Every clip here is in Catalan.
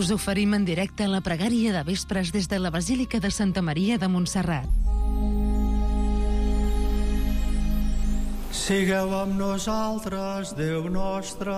Us oferim en directe la pregària de vespres des de la Basílica de Santa Maria de Montserrat. Sigueu amb nosaltres, Déu nostre.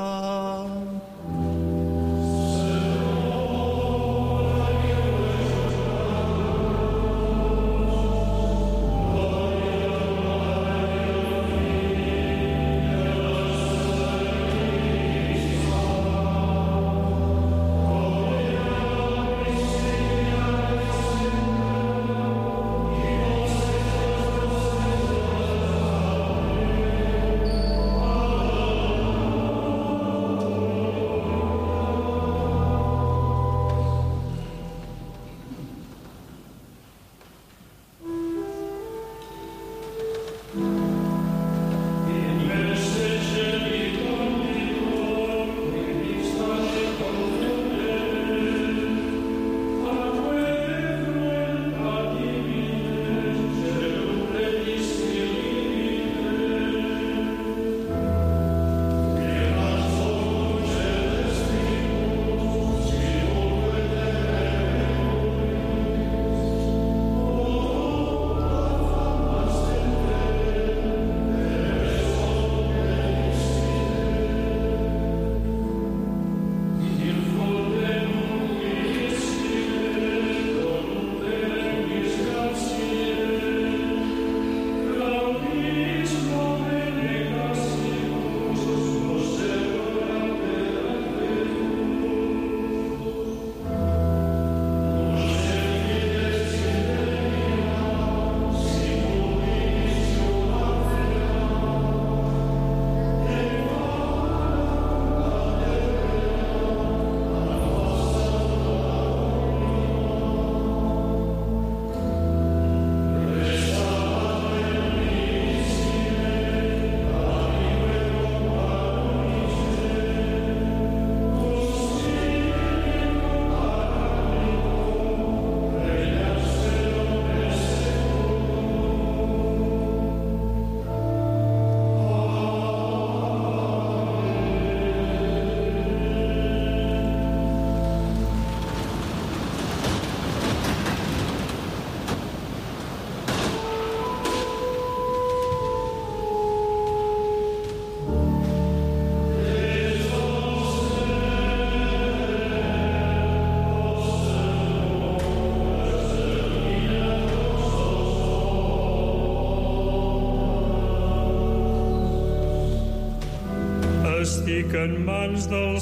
Estic en mans del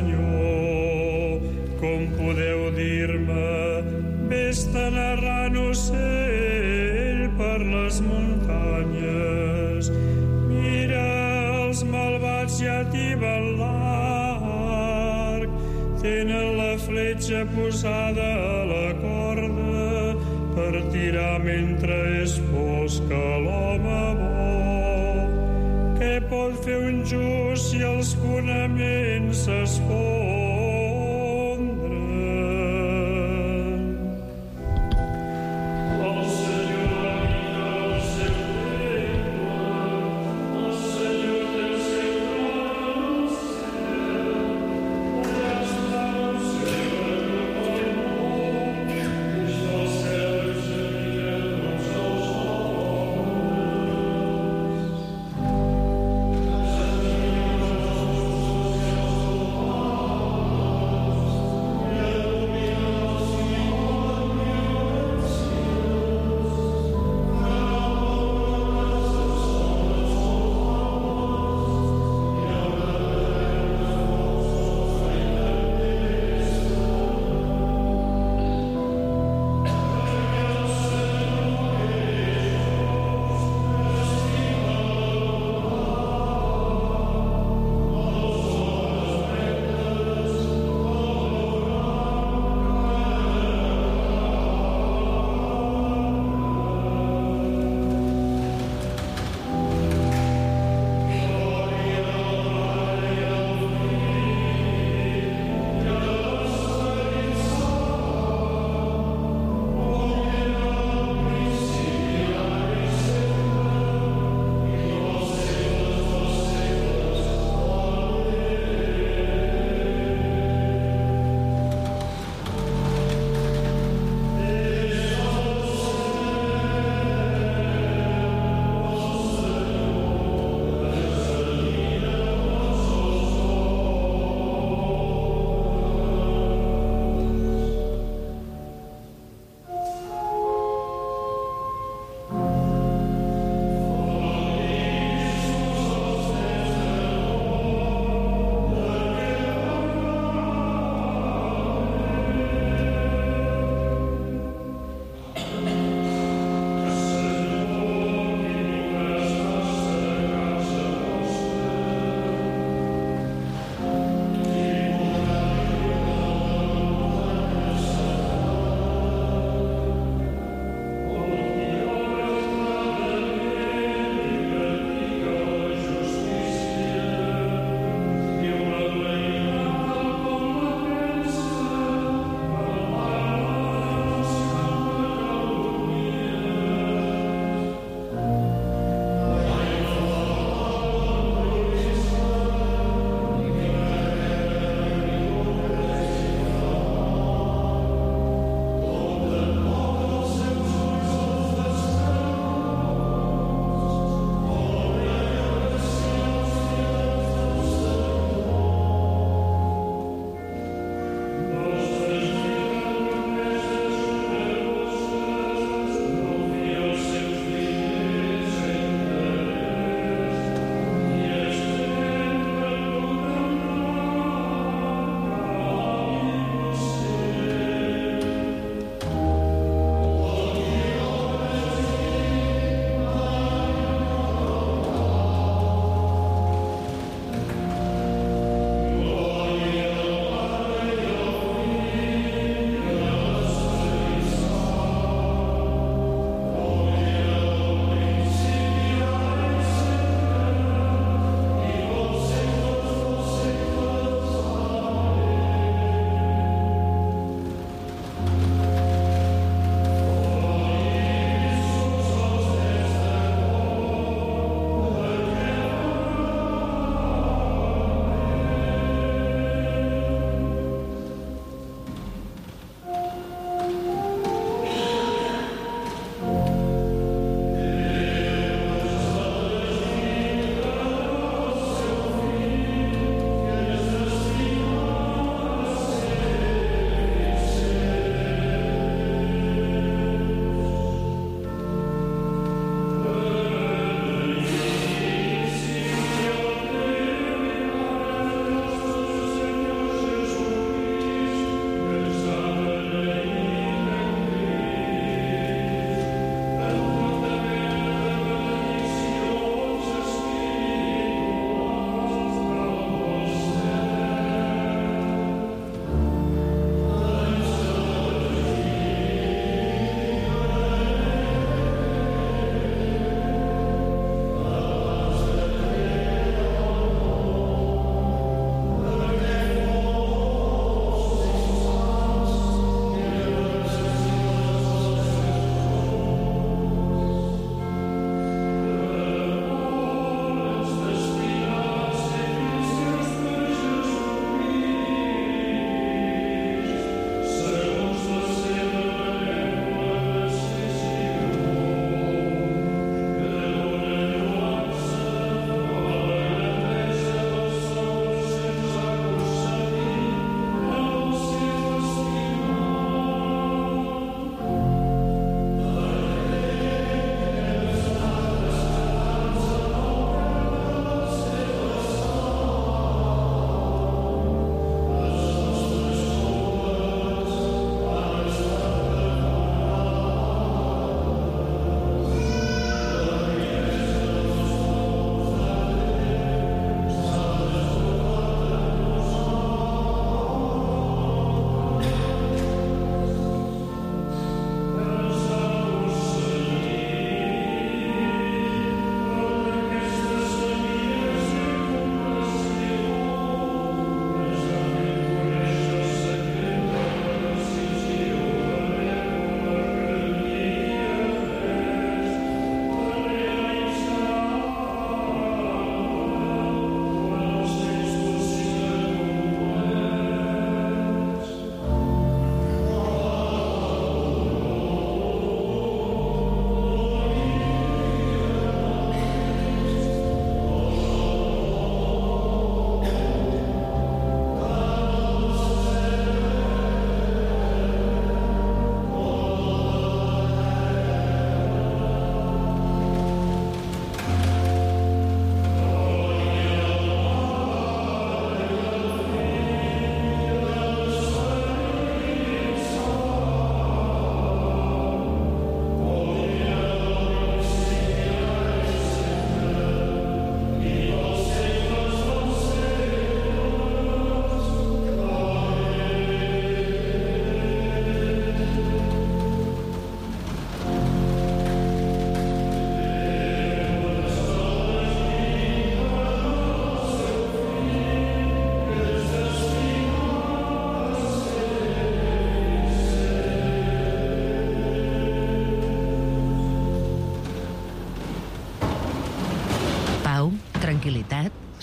Senyor, com podeu dir-me, vés-te narrant ocell per les muntanyes. Mira, els malvats ja tiben l'arc, tenen la fletxa posada a la corda per tirar mentre és fosc a l'home bo. Què pot fer un just si els fonaments s'esfondren? El Senyor habita al seu temple, el Senyor té el seu tron al cel, allà està el Senyor del món, des del cel examina tots els homes.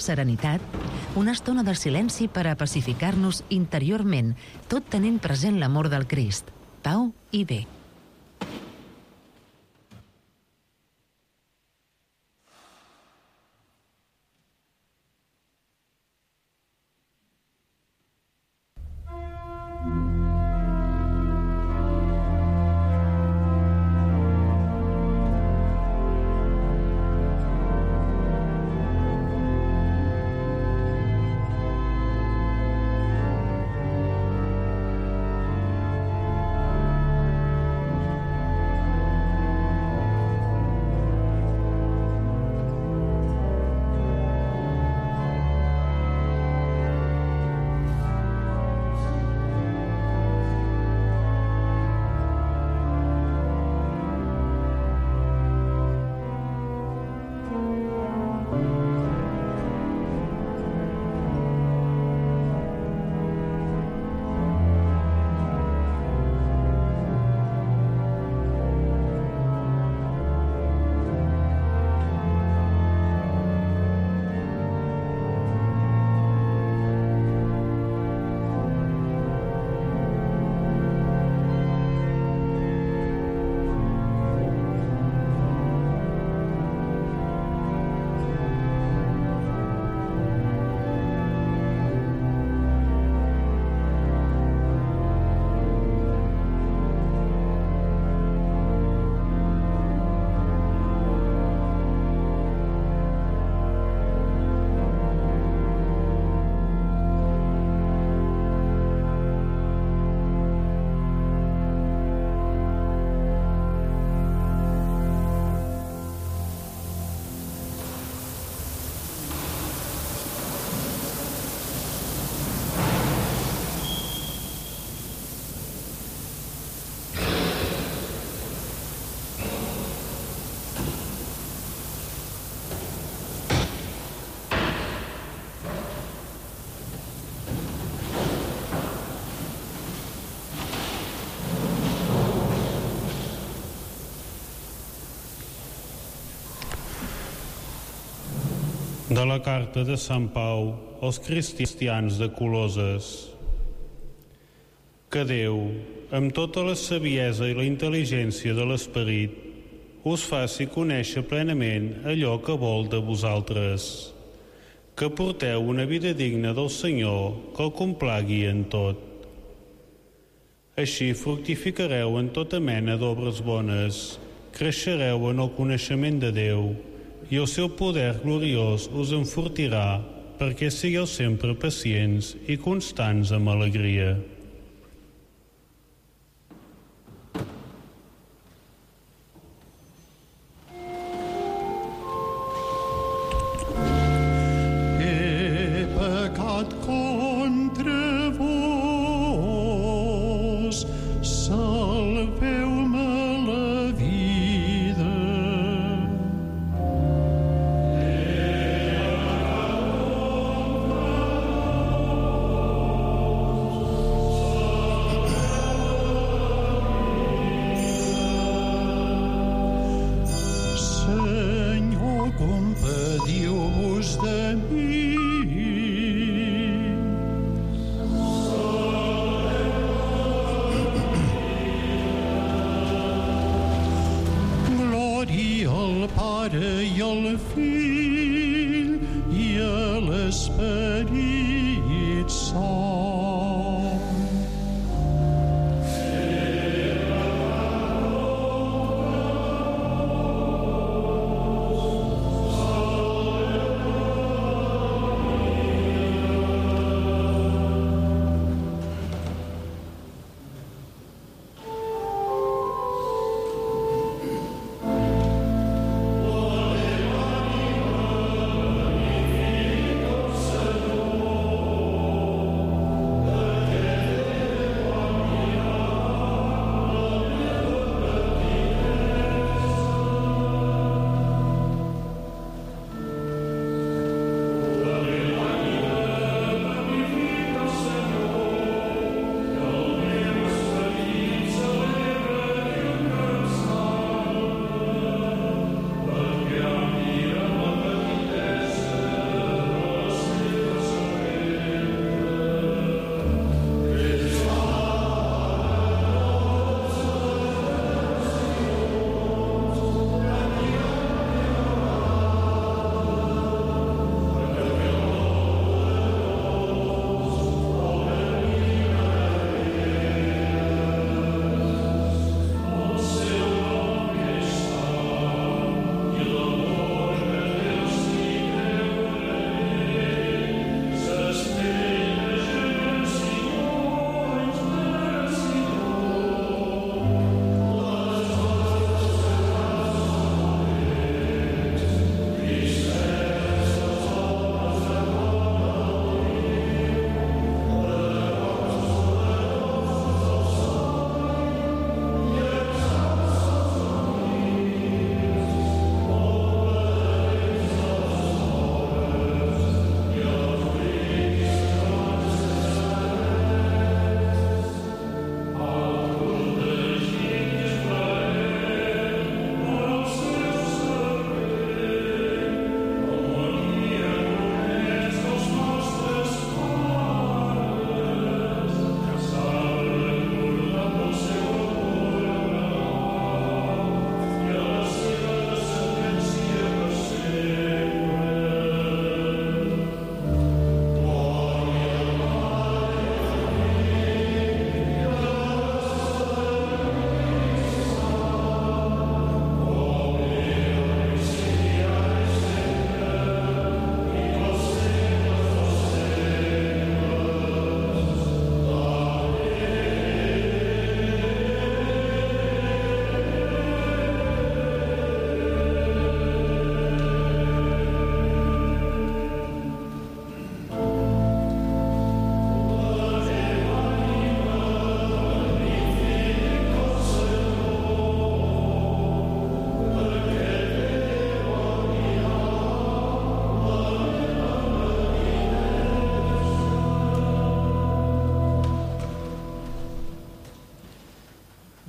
serenitat, una estona de silenci per a pacificar-nos interiorment, tot tenint present l'amor del Crist, pau i bé. De la carta de Sant Pau als cristians de Coloses. Que Déu, amb tota la saviesa i la intel·ligència de l'esperit, us faci conèixer plenament allò que vol de vosaltres, que porteu una vida digna del Senyor, que el complagui en tot. Així fructificareu en tota mena d'obres bones, creixereu en el coneixement de Déu, i el seu poder gloriós us enfortirà perquè sigueu sempre pacients i constants amb alegria. He pecat contra vos, salveu-me la vida.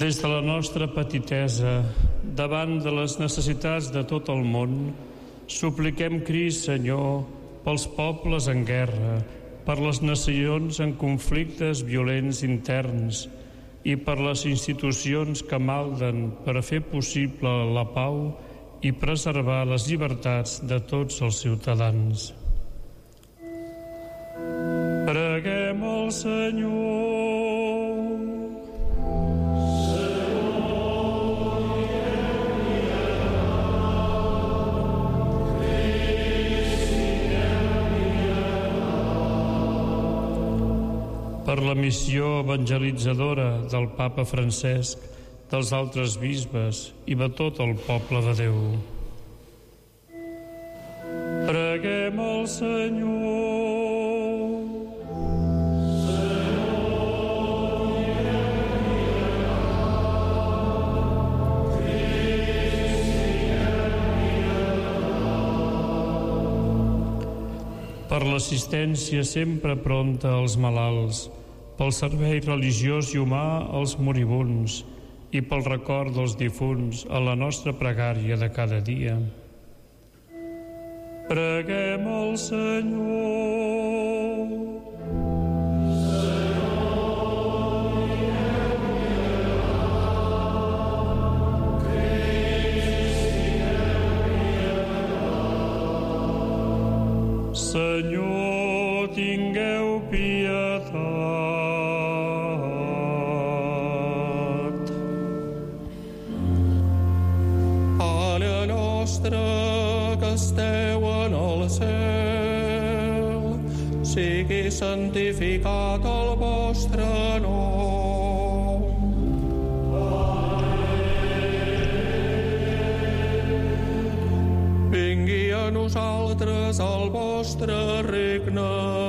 Des de la nostra petitesa, davant de les necessitats de tot el món, supliquem Crist, Senyor, pels pobles en guerra, per les nacions en conflictes violents interns i per les institucions que malden per a fer possible la pau i preservar les llibertats de tots els ciutadans. Preguem al Senyor. Per la missió evangelitzadora del Papa Francesc, dels altres bisbes i de tot el poble de Déu. Preguem al Senyor. Per l'assistència sempre pronta als malalts, pel servei religiós i humà als moribunds i pel record dels difunts a la nostra pregària de cada dia. Preguem al Senyor. Senyor, tingueu pietat. Pare nostre que esteu en el cel, sigui santificat el vostre nom. Vingui a nosaltres el vostre regne.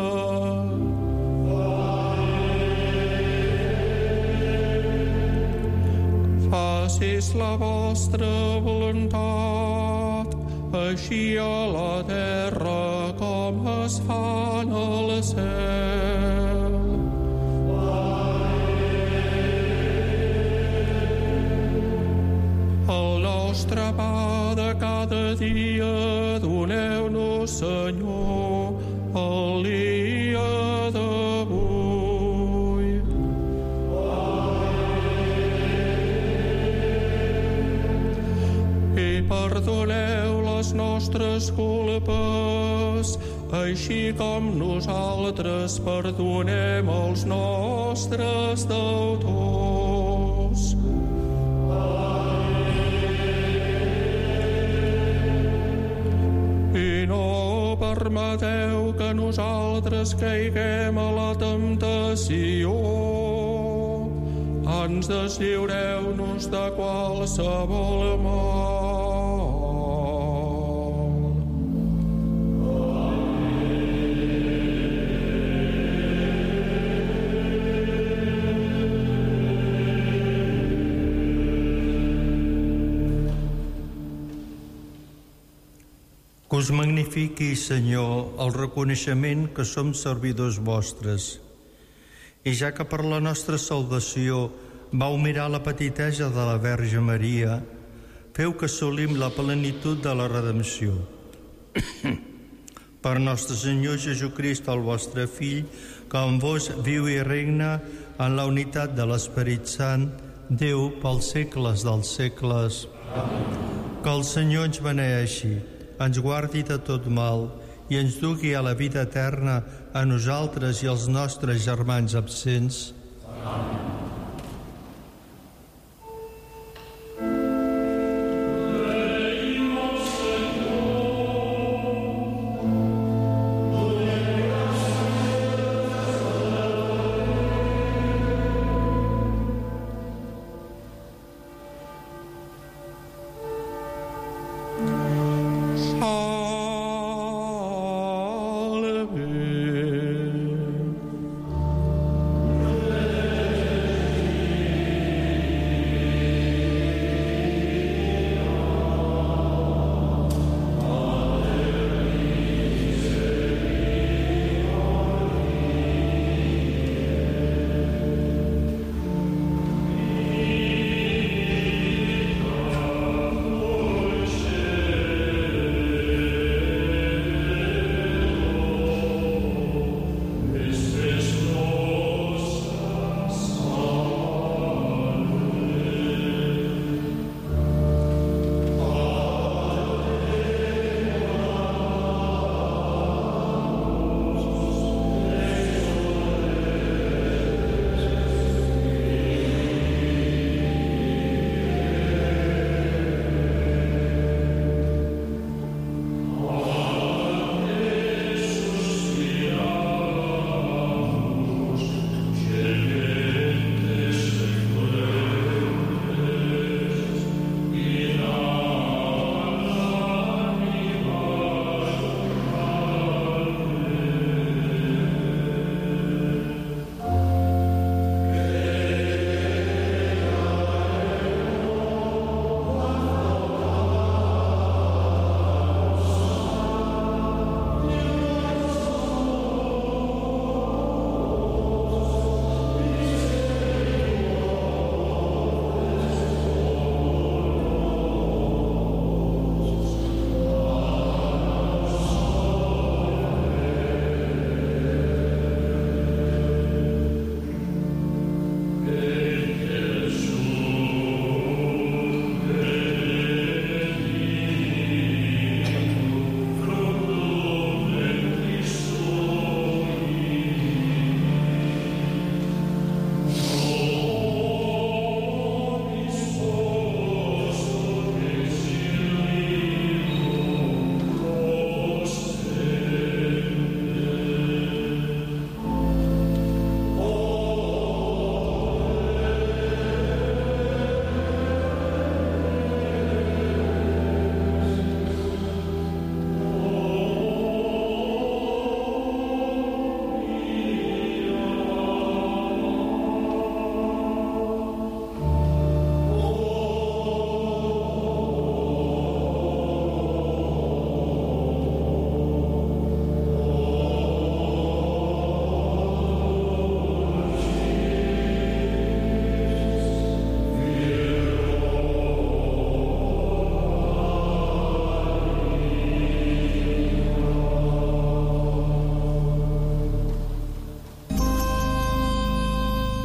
Facis la vostra voluntat, així a la terra com es fa en el cel. El nostre pa de cada dia doneu-nos, Senyor, el dia d'avui. I perdoneu les nostres culpes, així com nosaltres perdonem els nostres deutors. I no permeteu que nosaltres caiguem a la temptació. Ans deslliureu-nos de qualsevol mal. Que us magnifiqui, Senyor, el reconeixement que som servidors vostres. I ja que per la nostra salvació vau mirar la petitesa de la Verge Maria, feu que assolim la plenitud de la redempció. Per nostre Senyor Jesucrist, el vostre Fill, que amb vos viu i regna en la unitat de l'Esperit Sant, Déu pels segles dels segles. Amén. Que el Senyor ens beneeixi, ens guardi de tot mal i ens dugui a la vida eterna a nosaltres i als nostres germans absents. Amén. Salve.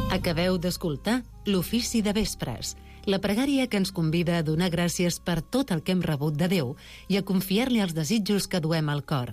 Acabeu d'escoltar l'Ofici de Vespres, la pregària que ens convida a donar gràcies per tot el que hem rebut de Déu i a confiar-li els desitjos que duem al cor.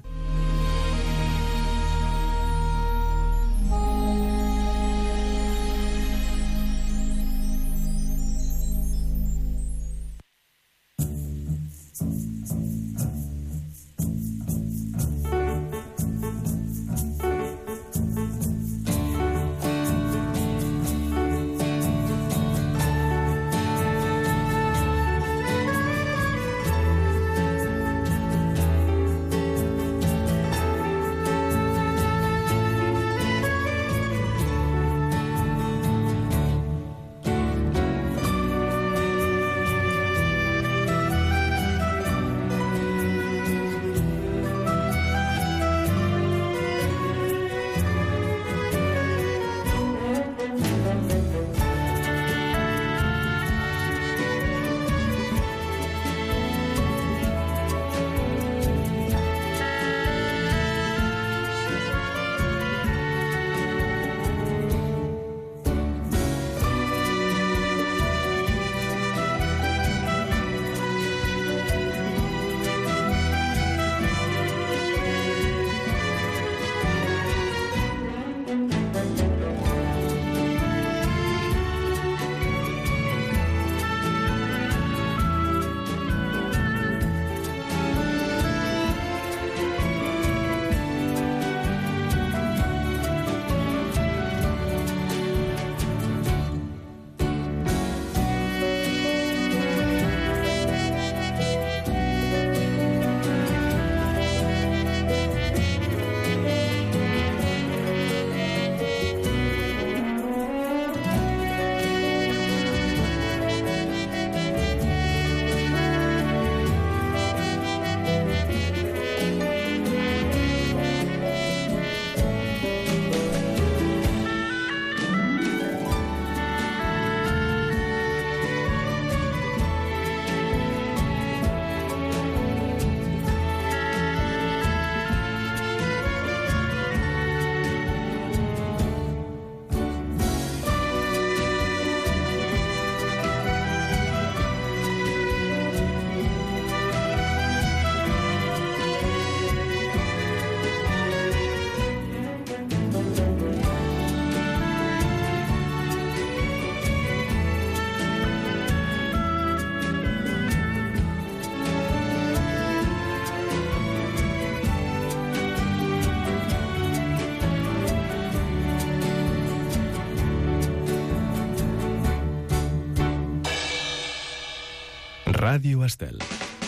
Ràdio Estel.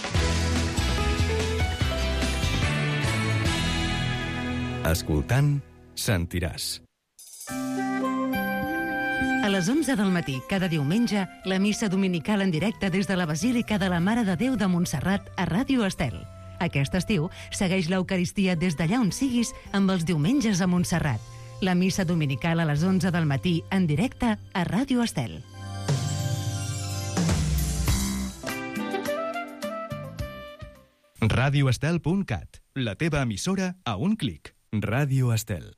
Escoltant, sentiràs. A les 11 del matí, cada diumenge, la missa dominical en directe des de la Basílica de la Mare de Déu de Montserrat a Ràdio Estel. Aquest estiu, segueix l'Eucaristia des d'allà on siguis amb els diumenges a Montserrat. La missa dominical a les 11 del matí en directe a Ràdio Estel. radioestel.cat, la teva emissora a un clic. Ràdio Estel.